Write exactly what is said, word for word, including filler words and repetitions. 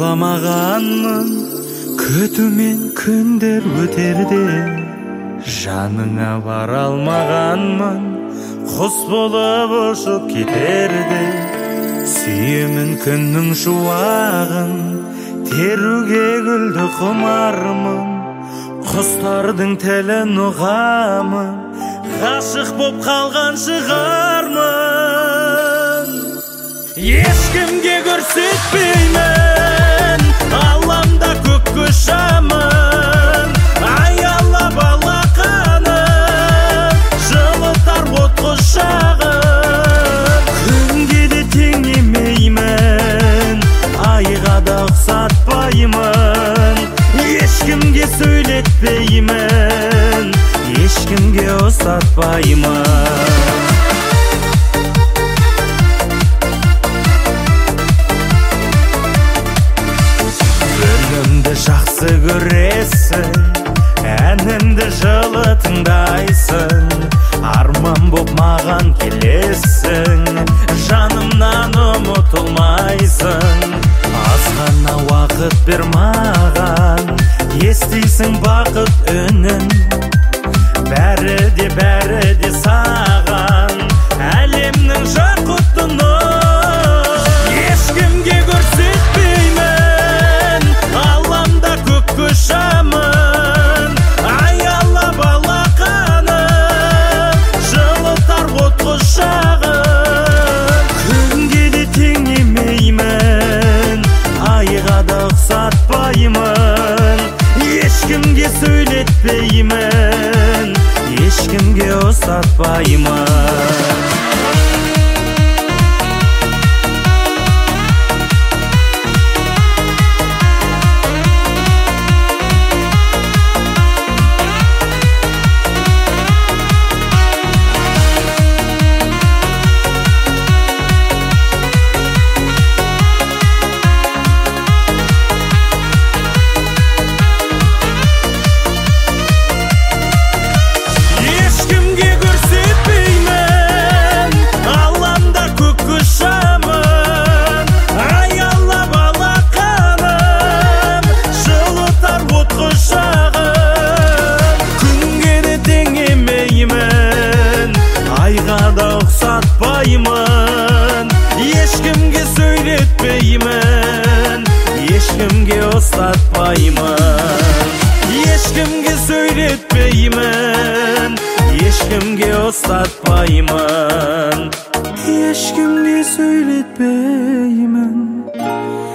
ойламағанмын, күтумен күндер өтерде. Жаныңа бара алмағанмын, құс болып ұшып кетерде. Сүйемін күннің шуағын, теруге гүлді құмармын. Құстардың тілін ұғамын, ғашық боп қалған шығармын. Ешкімге көрсетпеймін, алламда көкке ұшамын. Аялап алақаным, жылытар от құшағым. Күнге де теңемеймін, айға да ұқсатпаймын. Ешкімге сөйлетпеймін, ешкімге ұстатпаймын. Үнімді жақсы көресің, әнімді жылы тыңдайсың. Арман боп маған келесің, жанымнан ұмытылмайсың. Аз ғана уақыт бер маған, естисің бақыт үнін. Бәрі де бәрі де саған, әлемнің жақұттыны. Ешкімге көрсетпеймін, алламда көкке ұшамын. Аялап алақаным, жылытар от құшағым. Күнге де теңемеймін, айға да ұқсатпаймын. Ешкімге сөйлетпеймін, ешкімге ұстатпаймын. Ешкімге сөйлетпеймін, ешкімге ұстатпаймын. Ешкімге сөйлетпеймін, ешкімге ұстатпаймын. Ешкімге сөйлетпеймін,